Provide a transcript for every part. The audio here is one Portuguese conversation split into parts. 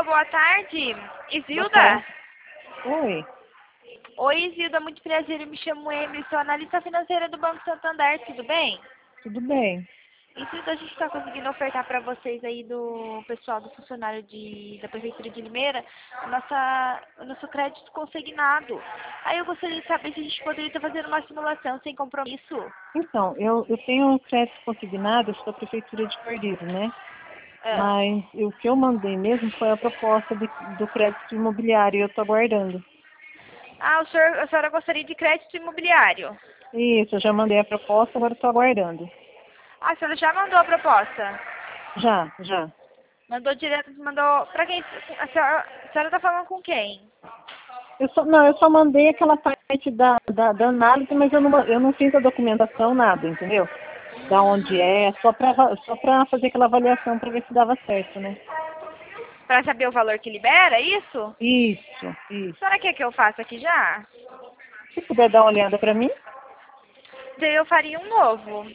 Alô, boa tarde. Boa Isilda? tarde. Oi, Oi, Isilda, muito prazer. Eu me chamo Emily, sou analista financeira do Banco Santander, tudo bem? tudo bem? Isilda, a gente está conseguindo ofertar para vocês aí do pessoal, do funcionário da Prefeitura de Limeira, o nosso crédito consignado. Aí eu gostaria de saber se a gente poderia estar fazendo uma simulação sem compromisso. Então, eu tenho um crédito consignado da Prefeitura de Perdizes, né? Ah, Mas o que eu mandei mesmo foi a proposta do crédito imobiliário e eu estou aguardando. a senhora gostaria de crédito imobiliário? Isso, eu já mandei a proposta, agora estou aguardando. Ah, a senhora já mandou a proposta? Já. Mandou direto, mandou para quem? A senhora está falando com quem? Eu só mandei aquela parte da análise, mas eu não fiz a documentação, nada, entendeu? Da onde é, só para fazer aquela avaliação para ver se dava certo, né? Para saber o valor que libera, é isso? Isso, A isso. senhora quer que eu faça aqui já? Se puder dar uma olhada para mim? Daí eu faria um novo.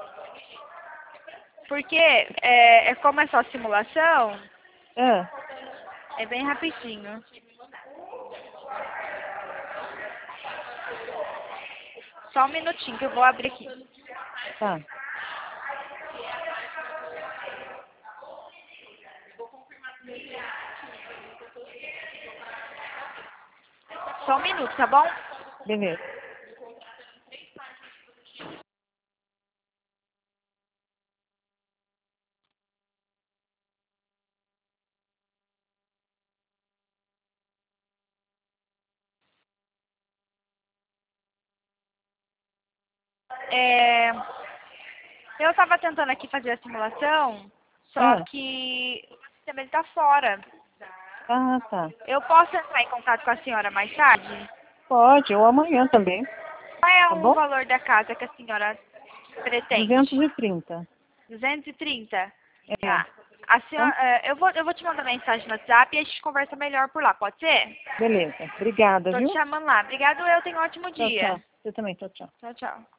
Porque como é só simulação, Ah, é bem rapidinho. Só um minutinho que eu vou abrir aqui. tá. Só um minuto, tá bom? Beleza. É, eu estava tentando aqui fazer a simulação, só Ah, que o sistema está fora. tá. Eu posso entrar em contato com a senhora mais tarde? Pode, ou amanhã também, Qual é tá o bom? valor da casa que a senhora pretende? 230. 230? É, Tá. A tá? senhora, eu vou te mandar mensagem no WhatsApp e a gente conversa melhor por lá, pode ser? Beleza. Obrigada, Tô te viu? chamando lá. Obrigado, eu tenho um ótimo Tchau, dia. tchau. Você também, tchau, tchau. Tchau, tchau.